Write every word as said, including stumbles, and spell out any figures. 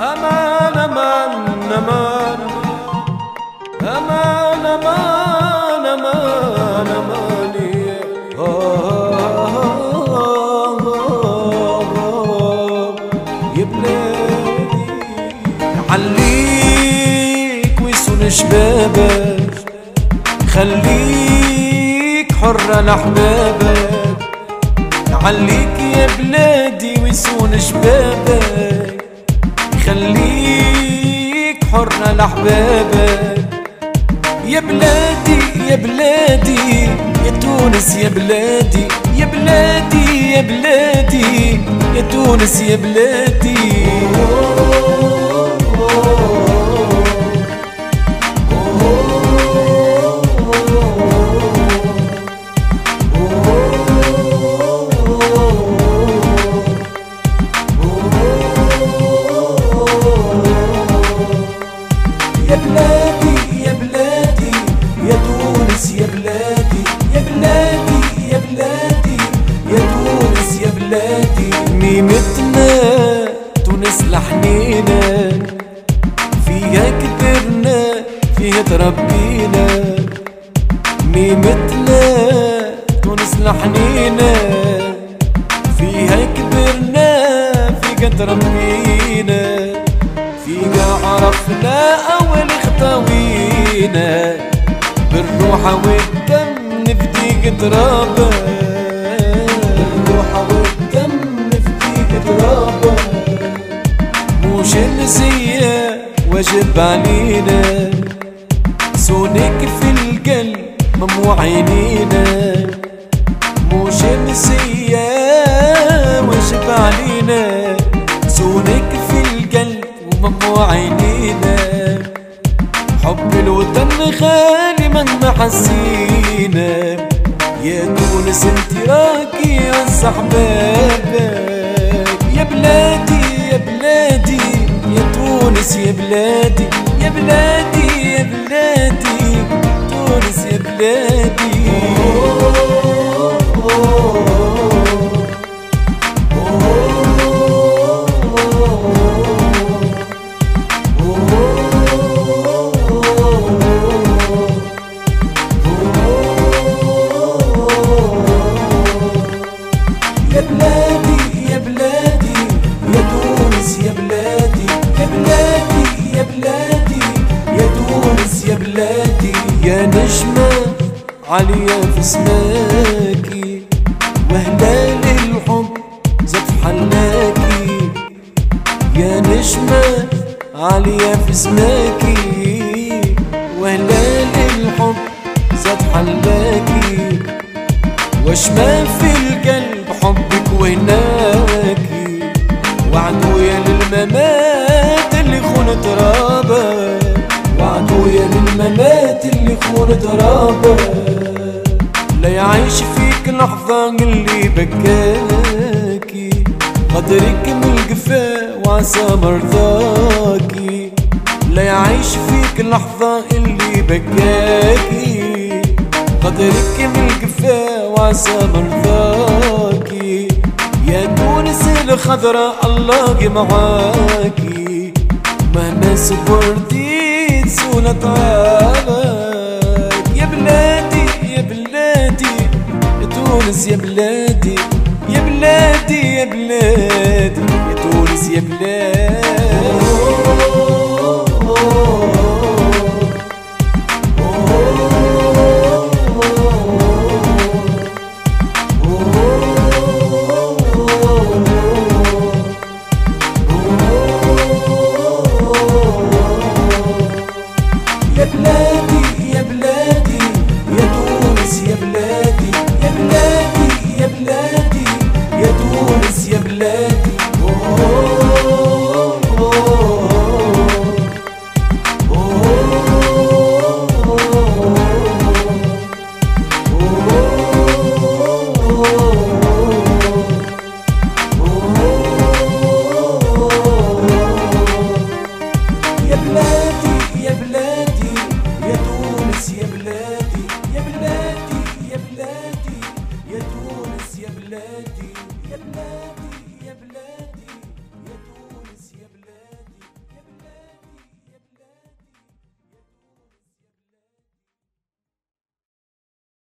أمان أمان أمان أمان أمان أمان أماني يا بلادي عليك ويسون شبابك خليك حرة لأحبابك عليك يا بلادي ويسون شبابك خليك حرة لأحبابك يا بلادي يا بلادي يا تونس يا بلادي يا بلادي يا بلادي يا تونس يا بلادي يا بلادي يا بلادي يا تونس يا بلادي يا بلادي يا بلادي يا تونس يا بلادي ميمتنا تونس لحنينا فيها كبرنا فيها تربينا ميمتنا تونس لحنينا فيها كبرنا فيها تربينا فيها عرفنا أول خطاوينا بالروح والدم نفديك ترابا بالروح والدم نفديك ترابا موش نسية واجب علينا صونك في القلب ممنوع عينينا موش نسية واجب علينا صونك في القلب ممنوع عينينا حب الوطن غالي مهما حسينا يا تونس انت راكي عز احبابك يا بلادي يا بلادي يا تونس يا بلادي يا بلادي يا بلادي تونس يا بلادي يا بلادي يا بلادي يا تونس يا بلادي يا بلادي يا بلادي يا تونس يا بلادي يا نجمة عالية في سماكي وهلال الحب زاد حلاكي يا نجمة عالية في سماكي وهلال الحب زاد حلاكي واش ما في القلب حبك ويناكي وعدويا للممات اللي خون ترابا وعدويا للممات اللي خون ترابا لا يعيش فيك لحظة اللي بكاكي قدرك من القفا وعسى مرضاكي لا يعيش فيك لحظة اللي بكاكي قدرك من القفا وعسى مرضاكي يا تونس الخضراء الله معاكي مهما صبرتي تسول طعامك يا بلادي يا بلادي يا تونس يا بلادي يا بلادي يا بلادي يا تونس يا بلادي